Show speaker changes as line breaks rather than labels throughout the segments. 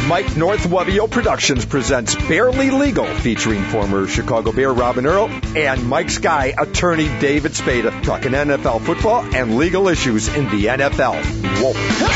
Mike North Webio Productions presents Barely Legal, featuring former Chicago Bear Robin Earl and Mike Sky attorney David Spada, talking NFL football and legal issues in the NFL. Whoa.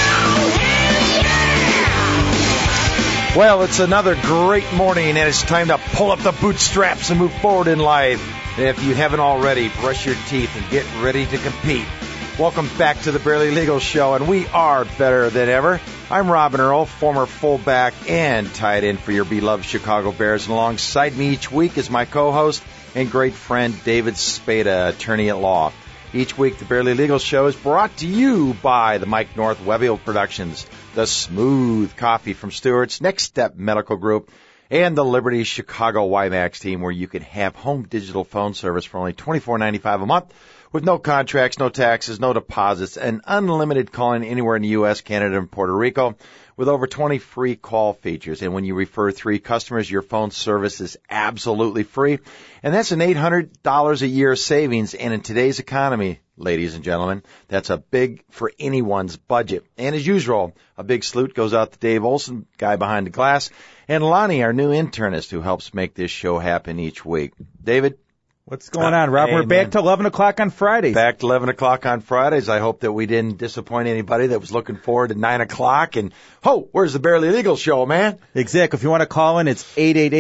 Well, it's another great morning, and it's time to pull up the bootstraps and move forward in life. If you haven't already, brush your teeth and get ready to compete. Welcome back to the Barely Legal Show, and we are better than ever. I'm Robin Earl, former fullback and tight end for your beloved Chicago Bears, and alongside me each week is my co-host and great friend David Spada, attorney at law. Each week, the Barely Legal Show is brought to you by the Mike North Webio Productions, the Smooth Coffee from Stewart's, Next Step Medical Group, and the Liberty Chicago WiMAX team, where you can have home digital phone service for only $24.95 a month, with no contracts, no taxes, no deposits, and unlimited calling anywhere in the U.S., Canada, and Puerto Rico, with over 20 free call features. And when you refer 3 customers, your phone service is absolutely free. And that's an $800 a year savings. And in today's economy, ladies and gentlemen, that's a big for anyone's budget. And as usual, a big salute goes out to Dave Olson, guy behind the glass, and Lonnie, our new internist, who helps make this show happen each week. David?
What's going on, Rob? We're back to 11 o'clock on Fridays.
Back to 11 o'clock on Fridays. I hope that we didn't disappoint anybody that was looking forward to 9 o'clock. And, where's the Barely Legal Show, man?
Exactly. If you want to call in, it's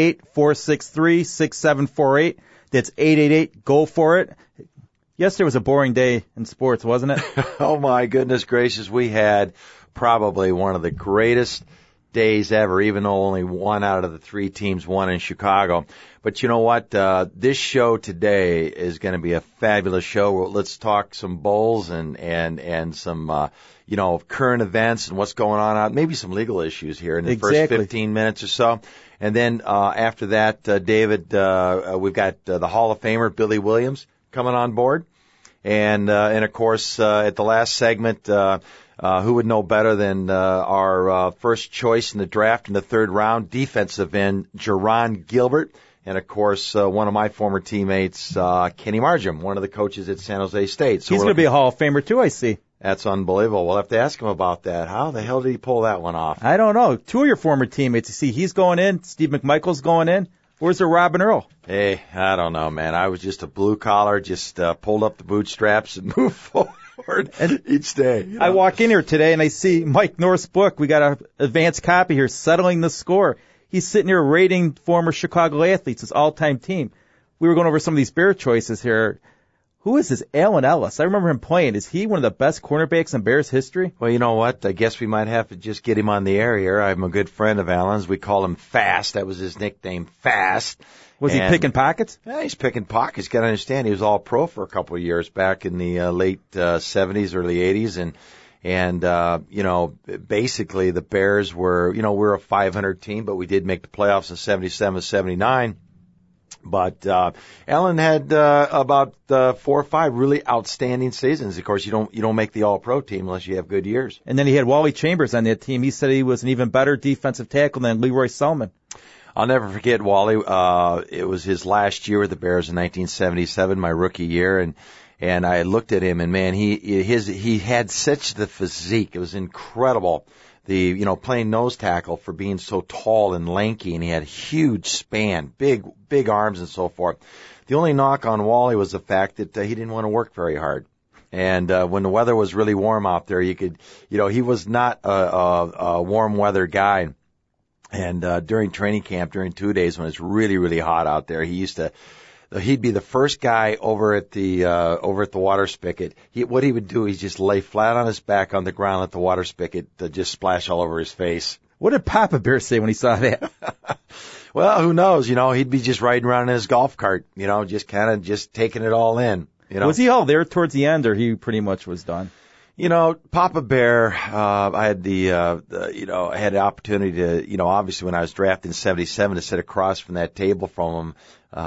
888-463-6748. That's 888-GO-FOR-IT. Yesterday was a boring day in sports, wasn't it?
Oh, my goodness gracious. We had probably one of the greatest days ever, even though only 1 out of the 3 teams won in Chicago. But you know what? This show today is going to be a fabulous show. Let's talk some Bulls and some, current events and what's going on out, maybe some legal issues here in the first 15 minutes or so. And then, after that, David, we've got the Hall of Famer, Billy Williams, coming on board. And of course, at the last segment, who would know better than our first choice in the draft in the 3rd round, defensive end Jerron Gilbert, and of course one of my former teammates, Kenny Margim, one of the coaches at San Jose State.
So he's going to be a Hall of Famer too, I see.
That's unbelievable. We'll have to ask him about that. How the hell did he pull that one off?
I don't know. 2 of your former teammates. You see, he's going in. Steve McMichael's going in. Where's the Robin Earl?
Hey, I don't know, man. I was just a blue collar, just pulled up the bootstraps and moved forward each day. You know?
I walk in here today and I see Mike North's book. We got an advanced copy here, Settling the Score. He's sitting here rating former Chicago athletes, his all-time team. We were going over some of these Bear choices here. Who is this Allen Ellis? I remember him playing. Is he one of the best cornerbacks in Bears history?
Well, you know what? I guess we might have to just get him on the air here. I'm a good friend of Allen's. We call him Fast. That was his nickname, Fast.
Was he picking pockets?
Yeah, he's picking pockets. Got to understand, he was all pro for a couple of years back in the late 70s, early 80s. And basically the Bears were, we're a 500 team, but we did make the playoffs in 77, 79. But Allen had about 4 or 5 really outstanding seasons. Of course, you don't make the All-Pro team unless you have good years.
And then he had Wally Chambers on that team. He said he was an even better defensive tackle than Leroy Selman.
I'll never forget Wally. It was his last year with the Bears in 1977, my rookie year, and I looked at him, and man, he had such the physique. It was incredible. Playing nose tackle for being so tall and lanky, and he had a huge span, big arms and so forth. The only knock on Wally was the fact that he didn't want to work very hard. And when the weather was really warm out there, he was not a warm weather guy. And during training camp, during 2 days when it's really, really hot out there, he'd be the first guy over at the water spigot. What he would do is just lay flat on his back on the ground, let the water spigot just splash all over his face.
What did Papa Bear say when he saw that?
Well, who knows? He'd be just riding around in his golf cart, just kind of just taking it all in.
Was he all there towards the end, or he pretty much was done?
Papa Bear, I had I had the opportunity to, obviously when I was drafted in 77 to sit across from that table from him.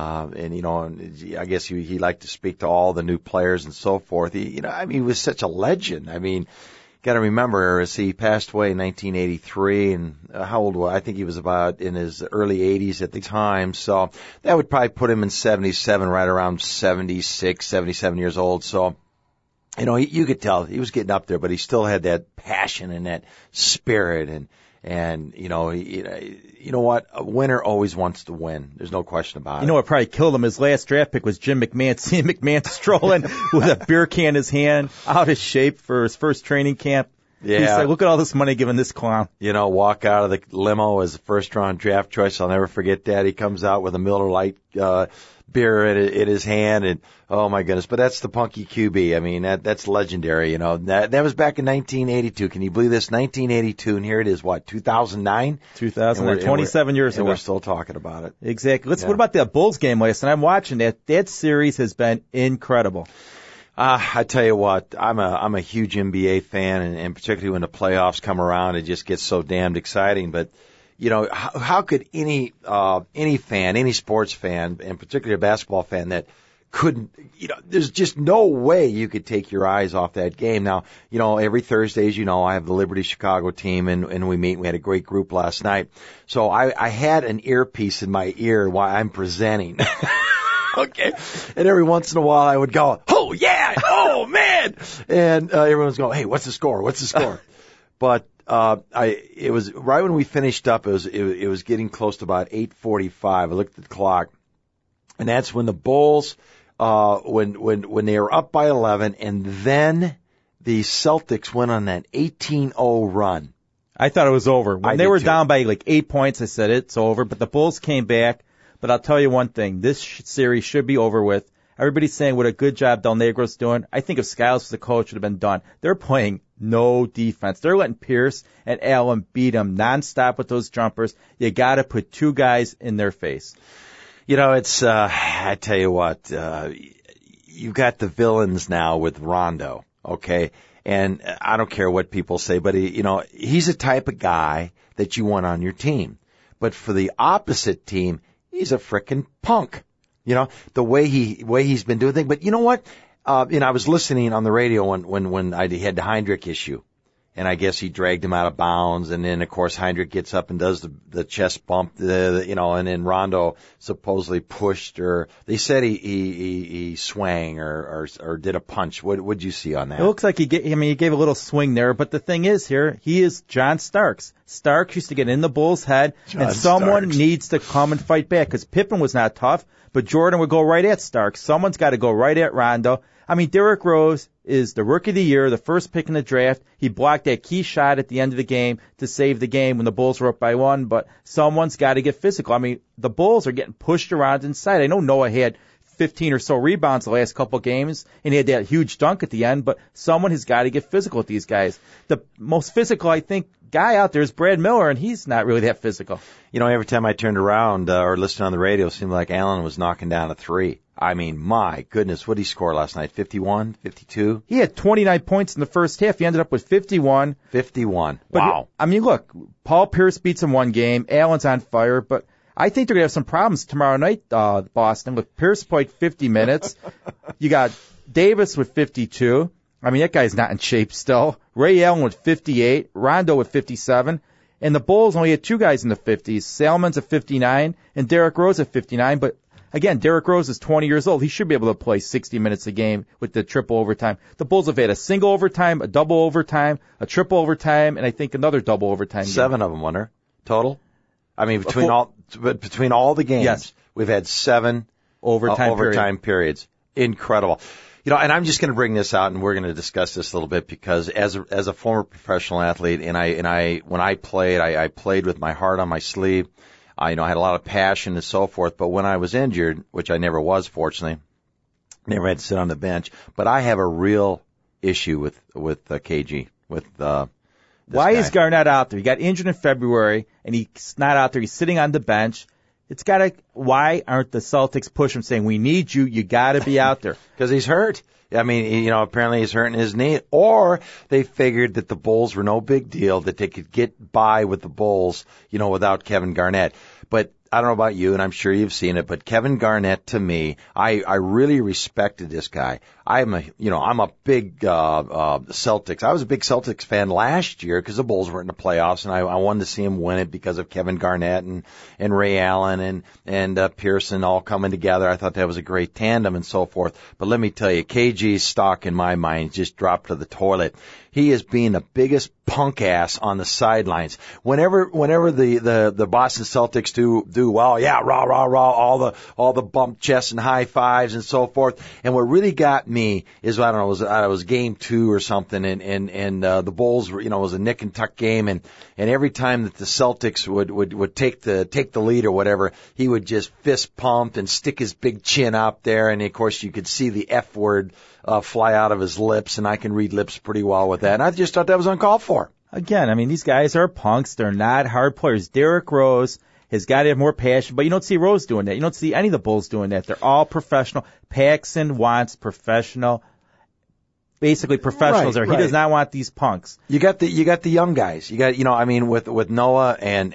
And I guess he liked to speak to all the new players and so forth. He was such a legend. Got to remember, as he passed away in 1983, and how old was I? think he was about in his early 80s at the time. So that would probably put him in 77, right around 76, 77 years old. So you know, you could tell he was getting up there, but he still had that passion and that spirit. And you know, you know what? A winner always wants to win. There's no question about it.
You know what probably killed him? His last draft pick was Jim McMahon. Seeing McMahon strolling with a beer can in his hand, out of shape for his first training camp.
Yeah.
He's like, look at all this money given this clown.
You know, walk out of the limo as a first-round draft choice. I'll never forget that. He comes out with a Miller Lite beer in his hand, and oh my goodness! But that's the punky QB. I mean, that's legendary. You know, that was back in 1982. Can you believe this? 1982, and here it is. What, 2009?
27 years ago.
And we're still talking about it.
Exactly. What about that Bulls game last night? I'm watching that. That series has been incredible.
I tell you what, I'm a huge NBA fan, and particularly when the playoffs come around, it just gets so damned exciting. But you know, how could any fan, any sports fan, and particularly a basketball fan, that couldn't, you know, there's just no way you could take your eyes off that game. Now, you know, every Thursday, as you know, I have the Liberty Chicago team, and we meet. And we had a great group last night. So I had an earpiece in my ear while I'm presenting. Okay. And every once in a while I would go, oh yeah, oh man. And everyone's going, hey, what's the score? What's the score? But it was right when we finished up, it was getting close to about 8:45. I looked at the clock, and that's when the Bulls when they were up by 11, and then the Celtics went on that 18-0 run.
I thought it was over. When they were down by like 8 points, I said it's over, but the Bulls came back. But I'll tell you one thing, this series should be over with. Everybody's saying what a good job Del Negro's doing. I think if Skiles was the coach, it would have been done. They're playing no defense. They're letting Pierce and Allen beat them nonstop with those jumpers. You got to put two guys in their face.
You know, it's I tell you what, you've got the villains now with Rondo, okay? And I don't care what people say, but he's the type of guy that you want on your team. But for the opposite team, he's a frickin' punk. You know, the way he's been doing things. But you know what? I was listening on the radio when I had the Heinrich issue. And I guess he dragged him out of bounds. And then, of course, Heinrich gets up and does the chest bump, and then Rondo supposedly pushed, or they said he swang or did a punch. What'd you see on that?
It looks like he gave a little swing there. But the thing is here, he is John Starks. Starks used to get in the Bulls' head, and someone needs to come and fight back, because Pippen was not tough, but Jordan would go right at Starks. Someone's got to go right at Rondo. I mean, Derrick Rose is the Rookie of the Year, the first pick in the draft. He blocked that key shot at the end of the game to save the game when the Bulls were up by 1, but someone's got to get physical. I mean, the Bulls are getting pushed around inside. I know Noah had 15 or so rebounds the last couple games, and he had that huge dunk at the end, but someone has got to get physical with these guys. The most physical, I think, guy out there is Brad Miller, and he's not really that physical.
You know, every time I turned around or listened on the radio, it seemed like Allen was knocking down a three. I mean, my goodness, what did he score last night? 51, 52?
He had 29 points in the first half. He ended up with 51.
51.
But,
wow.
I mean, look, Paul Pierce beats him one game. Allen's on fire, but I think they're going to have some problems tomorrow night, Boston. Look, Pierce played 50 minutes. You got Davis with 52. I mean, that guy's not in shape still. Ray Allen with 58. Rondo with 57. And the Bulls only had two guys in the 50s. Salmon's at 59 and Derrick Rose at 59. But, again, Derrick Rose is 20 years old. He should be able to play 60 minutes a game with the triple overtime. The Bulls have had a single overtime, a double overtime, a triple overtime, and I think another double overtime game.
7 of them, Wonder, total? I mean, between all the games,
yes,
we've had 7 overtime periods. Incredible. You know, and I'm just going to bring this out, and we're going to discuss this a little bit, because as a former professional athlete, and when I played, I played with my heart on my sleeve. I had a lot of passion and so forth. But when I was injured, which I never was, fortunately, never had to sit on the bench. But I have a real issue with KG, with
Why
guy.
Is Garnett out there? He got injured in February, and he's not out there. He's sitting on the bench. Why aren't the Celtics pushing him, saying, we need you, you got to be out there?
Because he's hurt. I mean, apparently he's hurting his knee. Or they figured that the Bulls were no big deal, that they could get by with the Bulls, without Kevin Garnett. But I don't know about you, and I'm sure you've seen it, but Kevin Garnett, to me, I really respected this guy. I'm a big Celtics. I was a big Celtics fan last year because the Bulls were in the playoffs, and I wanted to see him win it because of Kevin Garnett and Ray Allen and Pearson all coming together. I thought that was a great tandem and so forth. But let me tell you, KG's stock in my mind just dropped to the toilet. He is being the biggest punk ass on the sidelines. Whenever the Boston Celtics do well, yeah, rah rah rah, all the bump chests and high fives and so forth. And what really got me is, I don't know, it was game 2 or something, and the Bulls were, it was a nick and tuck game, and every time that the Celtics would take the lead or whatever, he would just fist pump and stick his big chin up there, and of course you could see the F word fly out of his lips, and I can read lips pretty well with that. And I just thought that was uncalled for.
Again, I mean, these guys are punks. They're not hard players. Derrick Rose has got to have more passion, but you don't see Rose doing that. You don't see any of the Bulls doing that. They're all professional. Paxson wants basically professionals.
Right.
He does not want these punks.
You got the young guys. You got, with Noah and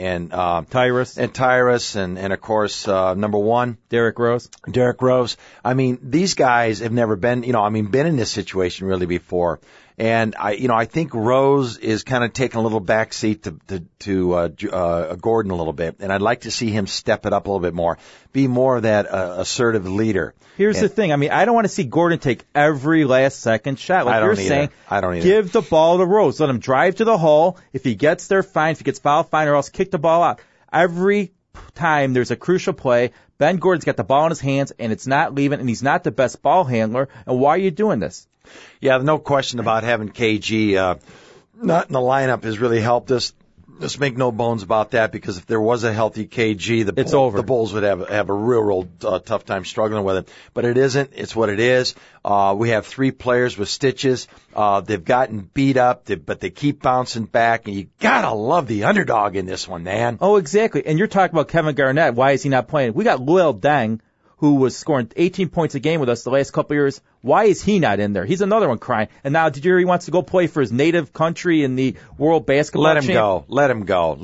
Tyrus and of course, number 1.
Derrick Rose.
I mean, these guys have never been, been in this situation really before. And I think Rose is kind of taking a little backseat to Gordon a little bit. And I'd like to see him step it up a little bit more, be more of that assertive leader.
Here's the thing. I mean, I don't want to see Gordon take every last second shot. Like you're saying,
I don't either.
Give the ball to Rose. Let him drive to the hole. If he gets there, fine. If he gets fouled, fine, or else kick the ball out. Every time there's a crucial play, Ben Gordon's got the ball in his hands, and it's not leaving, and he's not the best ball handler. And why are you doing this?
Yeah, no question about having KG not in the lineup has really helped us. Let's make no bones about that, because if there was a healthy KG, the Bulls would have a real tough time struggling with it. But it isn't. It's what it is. We have 3 players with stitches. They've gotten beat up, but they keep bouncing back, and you gotta love the underdog in this one, man.
Oh, exactly. And you're talking about Kevin Garnett. Why is he not playing? We got Luol Deng, who was scoring 18 points a game with us the last couple of years. Why is he not in there? He's another one crying. And now, did you hear he wants to go play for his native country in the World Basketball Championship?
Let him go.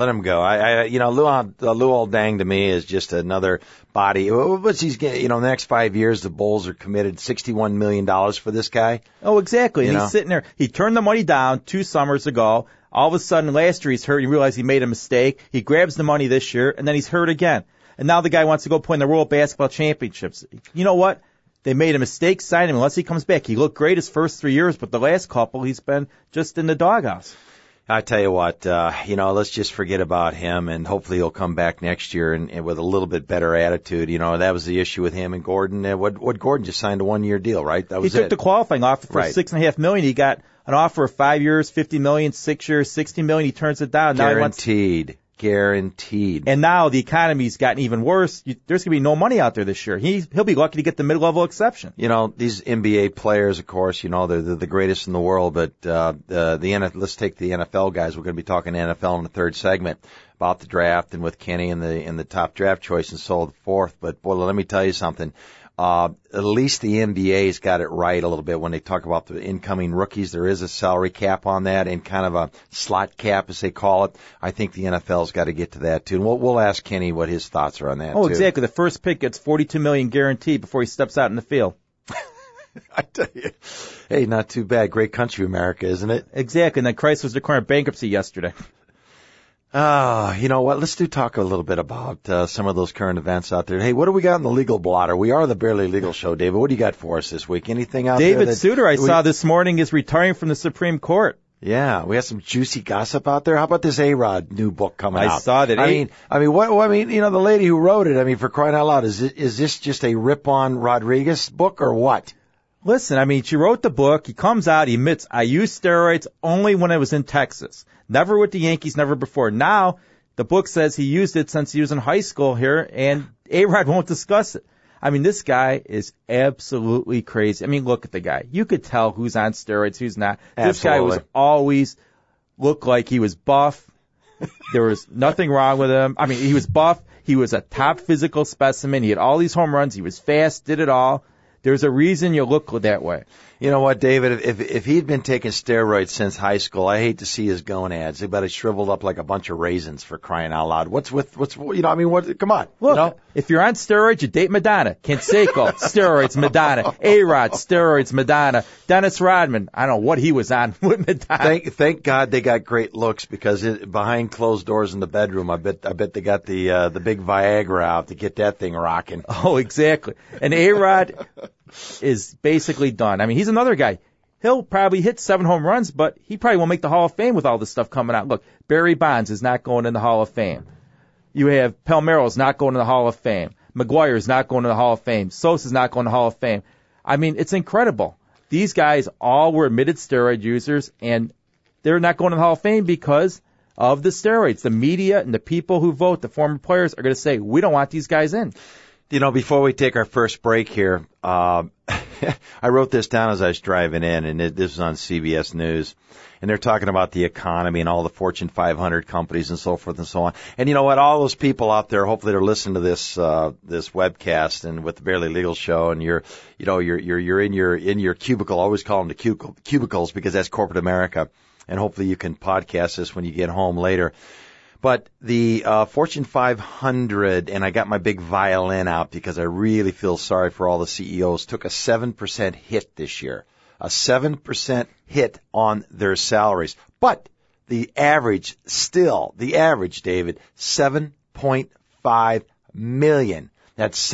Luol Deng to me is just another body. What's he's getting? The next 5 years, the Bulls are committed $61 million for this guy.
Oh, exactly. And he's sitting there. He turned the money down 2 summers ago. All of a sudden, last year he's hurt. He realized he made a mistake. He grabs the money this year, and then he's hurt again. And now the guy wants to go play in the World Basketball Championships. You know what? They made a mistake signing him unless he comes back. He looked great his first 3 years, but the last couple he's been just in the doghouse.
I tell you what, let's just forget about him, and hopefully he'll come back next year and with a little bit better attitude. That was the issue with him and Gordon. What Gordon just signed a 1-year deal, right? That was
it. He took the qualifying offer for $6.5 million. He got an offer of 5 years, $50 million, 6 years, $60 million. He turns it down. Guaranteed. And now the economy's gotten even worse. There's going to be no money out there this year. He'll be lucky to get the mid-level exception.
These NBA players, of course, they're the greatest in the world, but let's take the NFL guys. We're going to be talking NFL in the third segment about the draft and with Kenny and the top draft choice and so forth. But boy, let me tell you something. At least the NBA's got it right a little bit when they talk about the incoming rookies. There is a salary cap on that and kind of a slot cap, as they call it. I think the NFL's got to get to that too. And we'll ask Kenny what his thoughts are on that.
Oh, too. Exactly. The first pick gets $42 million guaranteed before he steps out in the field.
I tell you, hey, not too bad. Great country, America, isn't it?
Exactly. And then Chrysler's declaring bankruptcy yesterday.
You know what? Let's talk a little bit about some of those current events out there. Hey, what do we got in the legal blotter? We are the Barely Legal Show, David. What do you got for us this week? Anything out there?
David Souter, I saw this morning, is retiring from the Supreme Court.
Yeah, we have some juicy gossip out there. How about this A-Rod new book coming out?
I saw that.
The lady who wrote it, for crying out loud, is this just a rip-on Rodriguez book or what?
Listen, she wrote the book. He comes out, he admits, I used steroids only when I was in Texas. Never with the Yankees, never before. Now, the book says he used it since he was in high school here, and A-Rod won't discuss it. This guy is absolutely crazy. Look at the guy. You could tell who's on steroids, who's not.
Absolutely.
This guy was always looked like he was buff. There was nothing wrong with him. He was buff. He was a top physical specimen. He had all these home runs. He was fast, did it all. There's a reason you look that way.
You know what, David? If he'd been taking steroids since high school, I hate to see his gonads. They better shriveled up like a bunch of raisins, for crying out loud. What's you know? I mean, what? Come on.
Look,
you know?
If you're on steroids, you date Madonna. Canseco, steroids, Madonna. A-Rod, steroids, Madonna. Dennis Rodman, I don't know what he was on with Madonna.
Thank God they got great looks, because behind closed doors in the bedroom, I bet they got the big Viagra out to get that thing rocking.
Oh, exactly. And A-Rod is basically done. I mean, he's another guy. He'll probably hit 7 home runs, but he probably won't make the Hall of Fame with all this stuff coming out. Look, Barry Bonds is not going in the Hall of Fame. You have Palmeiro's not going to the Hall of Fame. McGuire's not going to the Hall of Fame. Sosa's not going to the Hall of Fame. I mean, it's incredible. These guys all were admitted steroid users, and they're not going to the Hall of Fame because of the steroids. The media and the people who vote, the former players, are going to say, we don't want these guys in.
You know, before we take our first break here, I wrote this down as I was driving in, and this was on CBS News. And they're talking about the economy and all the Fortune 500 companies and so forth and so on. And you know what? All those people out there, hopefully they're listening to this webcast and with the Barely Legal Show, and you're in your cubicle. I always call them the cubicles, because that's corporate America. And hopefully you can podcast this when you get home later. But the Fortune 500, and I got my big violin out because I really feel sorry for all the CEOs, took a 7% hit this year. A 7% hit on their salaries. But the average, David, $7.5 million. That's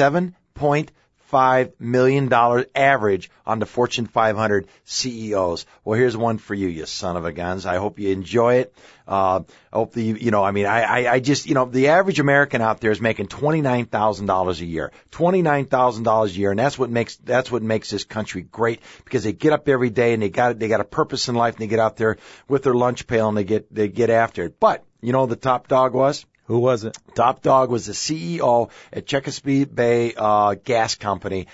$7.5 million average on the Fortune 500 CEOs. Well, here's one for you, you son of a guns. I hope you enjoy it. I hope I just, the average American out there is making $29,000 a year. $29,000 a year, and that's what makes this country great, because they get up every day and they got a purpose in life, and they get out there with their lunch pail and they get after it. But you know who the top dog was?
Who was it?
Top dog was the CEO at Chesapeake Bay Gas Company,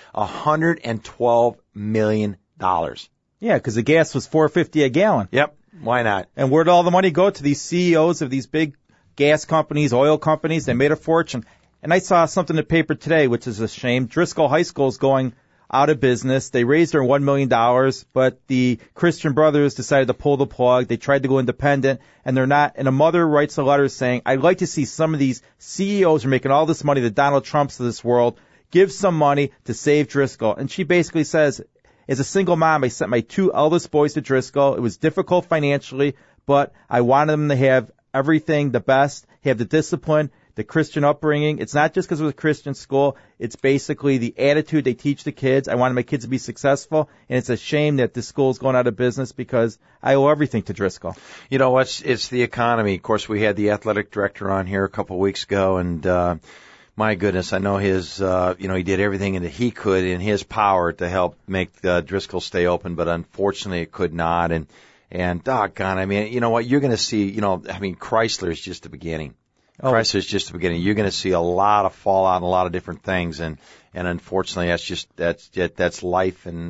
$112 million.
Yeah, because the gas was $4.50 a gallon.
Yep. Why not?
And where did all the money go? To these CEOs of these big gas companies, oil companies. They made a fortune. And I saw something in the paper today, which is a shame. Driscoll High School is going out of business. They raised their $1 million, but the Christian Brothers decided to pull the plug. They tried to go independent, and they're not. And a mother writes a letter saying, I'd like to see some of these CEOs who are making all this money, the Donald Trumps of this world, give some money to save Driscoll. And she basically says, as a single mom, I sent my 2 eldest boys to Driscoll. It was difficult financially, but I wanted them to have everything, the best, have the discipline, the Christian upbringing. It's not just because it was a Christian school. It's basically the attitude they teach the kids. I wanted my kids to be successful, and it's a shame that this school is going out of business because I owe everything to Driscoll.
You know, it's the economy. Of course, we had the athletic director on here a couple of weeks ago, and my goodness, I know his, he did everything that he could in his power to help make Driscoll stay open, but unfortunately it could not. And doggone, I mean, you know what, you're going to see, Chrysler is just the beginning. Chrysler is just the beginning. You're going to see a lot of fallout and a lot of different things, and unfortunately that's life. And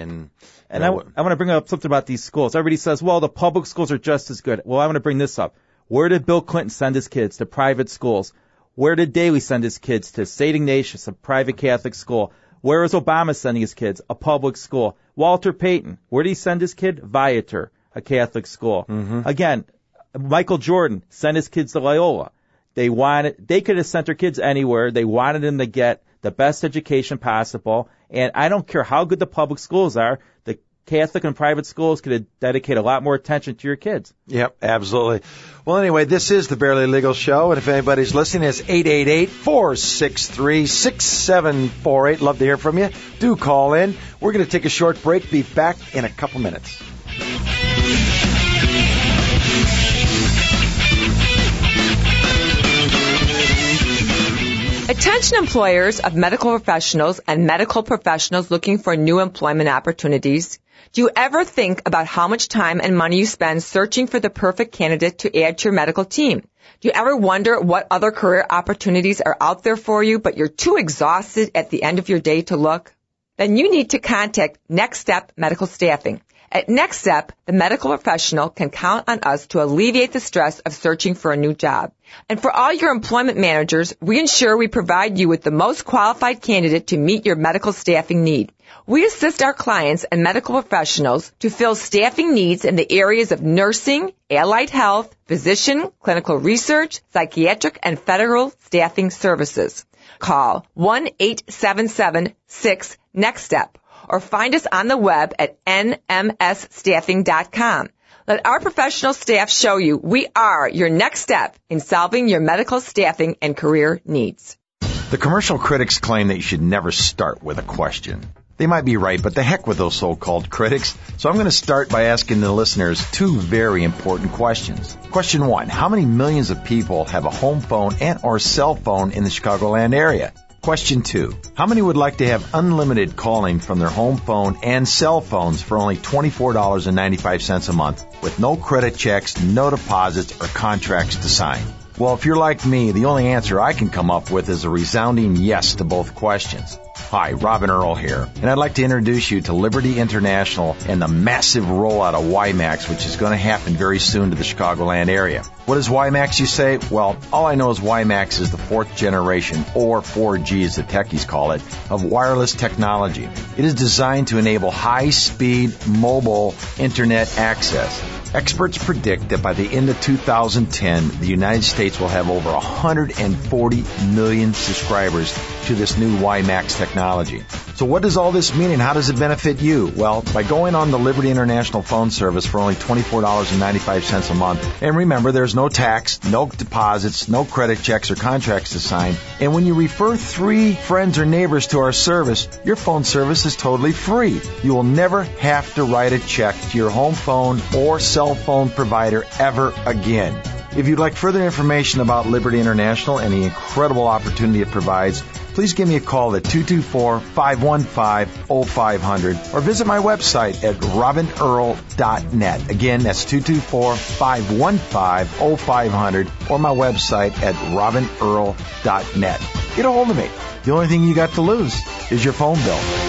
I want to bring up something about these schools. Everybody says, well, the public schools are just as good. Well, I want to bring this up. Where did Bill Clinton send his kids? To private schools. Where did Daley send his kids? To St. Ignatius, a private Catholic school. Where is Obama sending his kids? A public school. Walter Payton, where did he send his kid? Viator, a Catholic school. Mm-hmm. Again, Michael Jordan sent his kids to Loyola. They could have sent their kids anywhere. They wanted them to get the best education possible. And I don't care how good the public schools are. The Catholic and private schools could dedicate a lot more attention to your kids.
Yep, absolutely. Well, anyway, this is the Barely Legal Show, and if anybody's listening, it's 888-463-6748. Love to hear from you. Do call in. We're going to take a short break. Be back in a couple minutes.
Attention employers of medical professionals and medical professionals looking for new employment opportunities. Do you ever think about how much time and money you spend searching for the perfect candidate to add to your medical team? Do you ever wonder what other career opportunities are out there for you, but you're too exhausted at the end of your day to look? Then you need to contact Next Step Medical Staffing. At Next Step, the medical professional can count on us to alleviate the stress of searching for a new job. And for all your employment managers, we ensure we provide you with the most qualified candidate to meet your medical staffing need. We assist our clients and medical professionals to fill staffing needs in the areas of nursing, allied health, physician, clinical research, psychiatric, and federal staffing services. Call 1-877-6-NEXT-STEP or find us on the web at nmsstaffing.com. Let our professional staff show you we are your next step in solving your medical staffing and career needs.
The commercial critics claim that you should never start with a question. They might be right, but the heck with those so-called critics. So I'm going to start by asking the listeners two very important questions. Question 1, how many millions of people have a home phone and or cell phone in the Chicagoland area? Question 2, how many would like to have unlimited calling from their home phone and cell phones for only $24.95 a month with no credit checks, no deposits, or contracts to sign? Well, if you're like me, the only answer I can come up with is a resounding yes to both questions. Hi, Robin Earl here, and I'd like to introduce you to Liberty International and the massive rollout of WiMAX, which is going to happen very soon to the Chicagoland area. What is WiMAX, you say? Well, all I know is WiMAX is the fourth generation, or 4G as the techies call it, of wireless technology. It is designed to enable high-speed mobile internet access. Experts predict that by the end of 2010, the United States will have over 140 million subscribers to this new WiMAX technology. So what does all this mean and how does it benefit you? Well, by going on the Liberty International phone service for only $24.95 a month, and remember, there's no tax, no deposits, no credit checks or contracts to sign, and when you refer 3 friends or neighbors to our service, your phone service is totally free. You will never have to write a check to your home phone or cell phone provider ever again. If you'd like further information about Liberty International and the incredible opportunity it provides, please give me a call at 224-515-0500 or visit my website at robinearl.net. Again, that's 224-515-0500 or my website at robinearl.net. Get a hold of me. The only thing you got to lose is your phone bill.